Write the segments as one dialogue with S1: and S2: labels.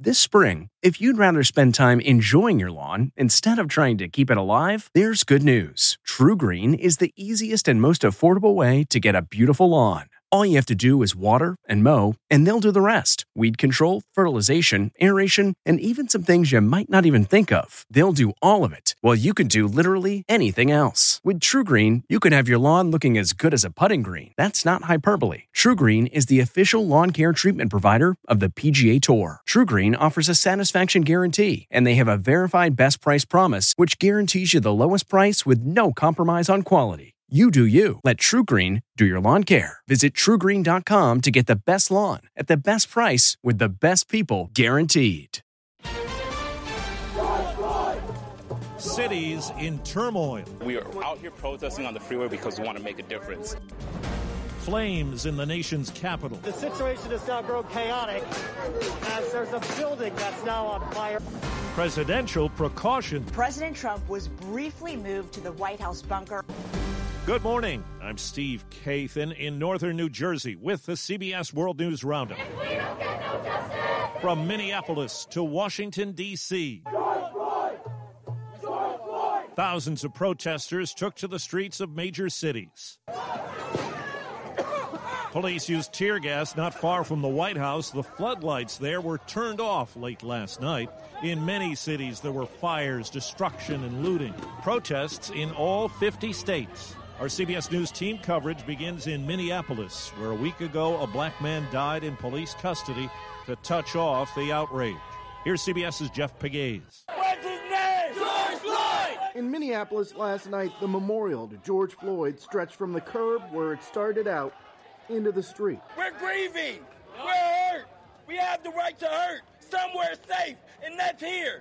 S1: This spring, if you'd rather spend time enjoying your lawn instead of trying to keep it alive, there's good news. TruGreen is the easiest and most affordable way to get a beautiful lawn. All you have to do is water and mow, and they'll do the rest. Weed control, fertilization, aeration, and even some things you might not even think of. They'll do all of it, while you can do literally anything else. With TruGreen, you can have your lawn looking as good as a putting green. That's not hyperbole. TruGreen is the official lawn care treatment provider of the PGA Tour. TruGreen offers a satisfaction guarantee, and they have a verified best price promise, which guarantees you the lowest price with no compromise on quality. You do you. Let TruGreen do your lawn care. Visit TruGreen.com to get the best lawn at the best price with the best people guaranteed.
S2: Cities in turmoil.
S3: We are out here protesting on the freeway because we want to make a difference.
S2: Flames in the nation's capital.
S4: The situation has now grown chaotic as there's a building that's now on fire.
S2: Presidential precaution.
S5: President Trump was briefly moved to the White House bunker.
S2: Good morning. I'm Steve Kathan in northern New Jersey with the CBS World News Roundup.
S6: If we don't get no justice.
S2: From Minneapolis to Washington, D.C. Thousands of protesters took to the streets of major cities. Police used tear gas not far from the White House. The floodlights there were turned off late last night. In many cities, there were fires, destruction, and looting. Protests in all 50 states. Our CBS News team coverage begins in Minneapolis, where a week ago a black man died in police custody to touch off the outrage. Here's CBS's Jeff Pegues.
S7: What's his name? George Floyd!
S8: In Minneapolis last night, the memorial to George Floyd stretched from the curb where it started out into the street.
S7: We're grieving. We're hurt. We have the right to hurt. Somewhere safe, and that's here.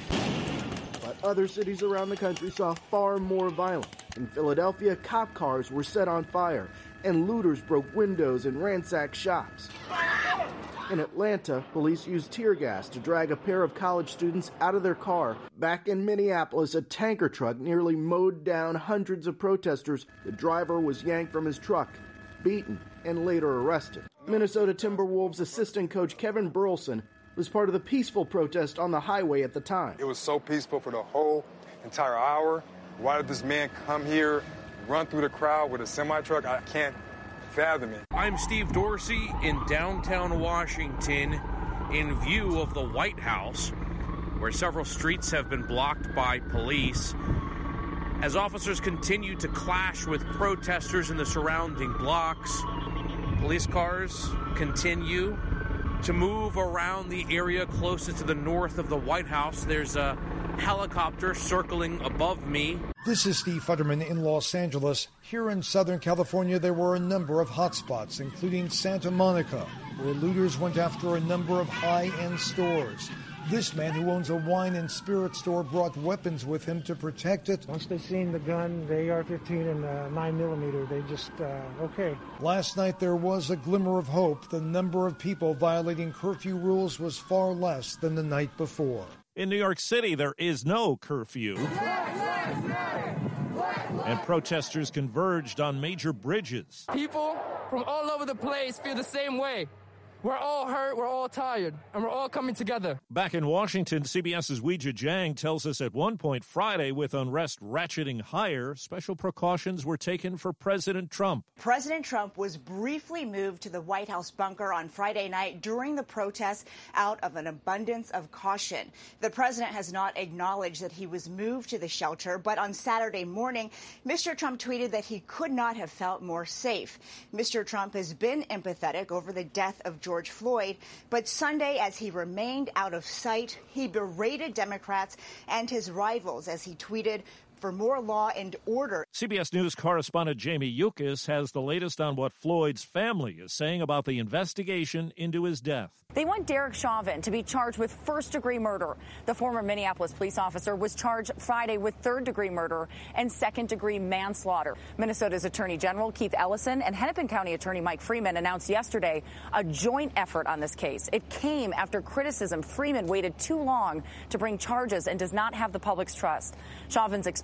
S8: But other cities around the country saw far more violence. In Philadelphia, cop cars were set on fire, and looters broke windows and ransacked shops. In Atlanta, police used tear gas to drag a pair of college students out of their car. Back in Minneapolis, a tanker truck nearly mowed down hundreds of protesters. The driver was yanked from his truck, beaten, and later arrested. Minnesota Timberwolves assistant coach Kevin Burleson was part of the peaceful protest on the highway at the time.
S9: It was so peaceful for the whole entire hour. Why did this man come here, run through the crowd with a semi-truck? I can't fathom it.
S10: I'm Steve Dorsey in downtown Washington in view of the White House, where several streets have been blocked by police as officers continue to clash with protesters in the surrounding blocks. Police cars continue to move around the area closest to the north of the White House. There's a helicopter circling above me.
S11: This is Steve Futterman in Los Angeles. Here in Southern California, there were a number of hotspots, including Santa Monica, where looters went after a number of high-end stores. This man, who owns a wine and spirit store, brought weapons with him to protect it.
S4: Once they seen the gun, the AR-15 and 9mm, they just, okay.
S11: Last night, there was a glimmer of hope. The number of people violating curfew rules was far less than the night before.
S2: In New York City, there is no curfew. And protesters converged on major bridges.
S12: People from all over the place feel the same way. We're all hurt, we're all tired, and we're all coming together.
S2: Back in Washington, CBS's Weijia Jiang tells us at one point Friday, with unrest ratcheting higher, special precautions were taken for President Trump.
S5: President Trump was briefly moved to the White House bunker on Friday night during the protests out of an abundance of caution. The president has not acknowledged that he was moved to the shelter, but on Saturday morning, Mr. Trump tweeted that he could not have felt more safe. Mr. Trump has been empathetic over the death of George Floyd, but Sunday, as he remained out of sight, he berated Democrats and his rivals as he tweeted for more law and order.
S2: CBS News correspondent Jamie Yuccas has the latest on what Floyd's family is saying about the investigation into his death.
S13: They want Derek Chauvin to be charged with first-degree murder. The former Minneapolis police officer was charged Friday with third-degree murder and second-degree manslaughter. Minnesota's Attorney General Keith Ellison and Hennepin County Attorney Mike Freeman announced yesterday a joint effort on this case. It came after criticism Freeman waited too long to bring charges and does not have the public's trust. Chauvin's expected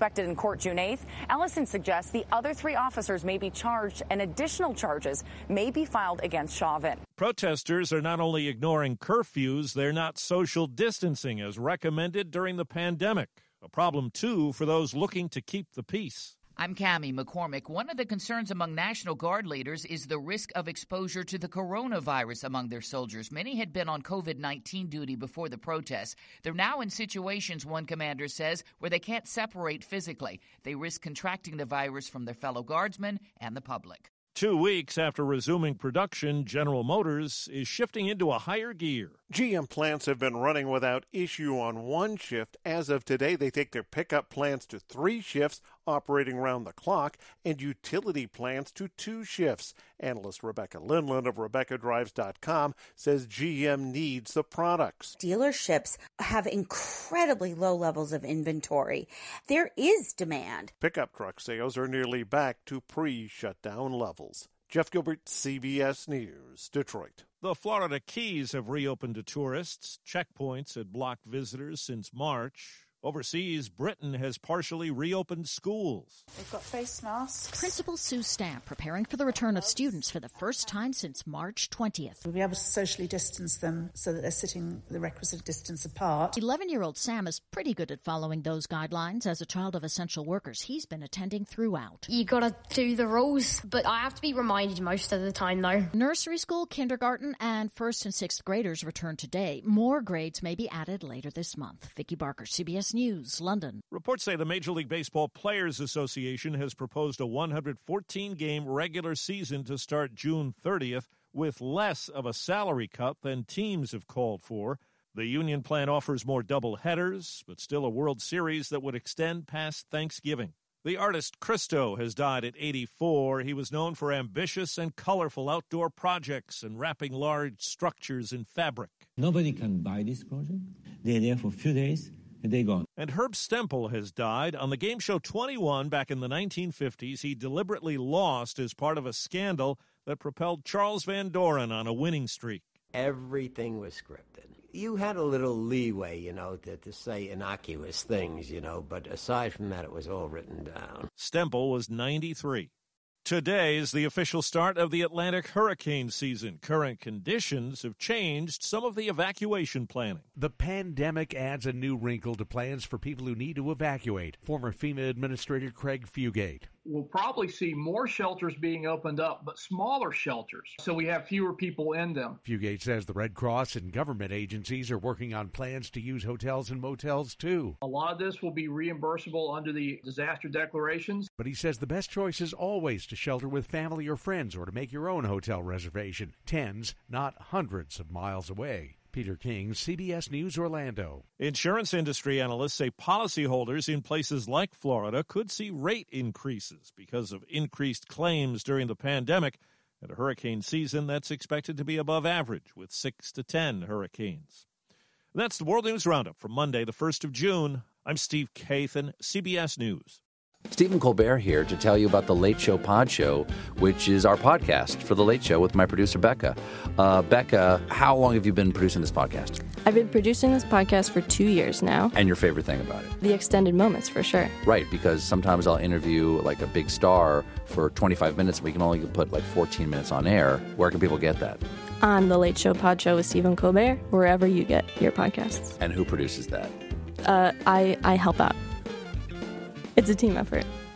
S13: expected in court June 8th. Ellison suggests the other 3 officers may be charged and additional charges may be filed against Chauvin.
S2: Protesters are not only ignoring curfews, they're not social distancing as recommended during the pandemic. A problem, too, for those looking to keep the peace.
S14: I'm Cammie McCormick. One of the concerns among National Guard leaders is the risk of exposure to the coronavirus among their soldiers. Many had been on COVID-19 duty before the protests. They're now in situations, one commander says, where they can't separate physically. They risk contracting the virus from their fellow guardsmen and the public.
S2: 2 weeks after resuming production, General Motors is shifting into a higher gear.
S15: GM plants have been running without issue on 1 shift. As of today, they take their pickup plants to 3 shifts, operating round the clock, and utility plants to 2 shifts. Analyst Rebecca Lindland of RebeccaDrives.com says GM needs the products.
S16: Dealerships have incredibly low levels of inventory. There is demand.
S15: Pickup truck sales are nearly back to pre-shutdown levels. Jeff Gilbert, CBS News, Detroit.
S2: The Florida Keys have reopened to tourists. Checkpoints had blocked visitors since March. Overseas, Britain has partially reopened schools.
S17: They've got face masks.
S18: Principal Sue Stamp preparing for the return of students for the first time since March 20th.
S17: We'll be able to socially distance them so that they're sitting the requisite distance apart.
S18: 11-year-old Sam is pretty good at following those guidelines. As a child of essential workers, he's been attending throughout.
S19: You gotta do the rules, but I have to be reminded most of the time, though.
S18: Nursery school, kindergarten, and 1st and 6th graders return today. More grades may be added later this month. Vicki Barker, CBS News, London.
S2: Reports say the Major League Baseball Players Association has proposed a 114-game regular season to start June 30th with less of a salary cut than teams have called for. The union plan offers more doubleheaders, but still a World Series that would extend past Thanksgiving. The artist Christo has died at 84. He was known for ambitious and colorful outdoor projects and wrapping large structures in fabric.
S20: Nobody can buy this project. They're there for a few days. And they're gone.
S2: And Herb Stempel has died. On the game show 21 back in the 1950s, he deliberately lost as part of a scandal that propelled Charles Van Doren on a winning streak.
S21: Everything was scripted. You had a little leeway, to say innocuous things, but aside from that, it was all written down.
S2: Stempel was 93. Today is the official start of the Atlantic hurricane season. Current conditions have changed some of the evacuation planning.
S22: The pandemic adds a new wrinkle to plans for people who need to evacuate. Former FEMA Administrator Craig Fugate.
S23: We'll probably see more shelters being opened up, but smaller shelters, so we have fewer people in them.
S22: Fugate says the Red Cross and government agencies are working on plans to use hotels and motels, too.
S23: A lot of this will be reimbursable under the disaster declarations.
S22: But he says the best choice is always to shelter with family or friends or to make your own hotel reservation, tens, not hundreds of miles away. Peter King, CBS News, Orlando.
S2: Insurance industry analysts say policyholders in places like Florida could see rate increases because of increased claims during the pandemic and a hurricane season that's expected to be above average with 6 to 10 hurricanes. That's the World News Roundup for Monday, the 1st of June. I'm Steve Kathan, CBS News.
S24: Stephen Colbert here to tell you about the Late Show Pod Show, which is our podcast for The Late Show with my producer, Becca. Becca, how long have you been producing this podcast?
S25: I've been producing this podcast for 2 years now.
S24: And your favorite thing about it?
S25: The extended moments, for sure.
S24: Right, because sometimes I'll interview like a big star for 25 minutes, and we can only put like 14 minutes on air. Where can people get that?
S25: On The Late Show Pod Show with Stephen Colbert, wherever you get your podcasts.
S24: And who produces that?
S25: I help out. It's a team effort.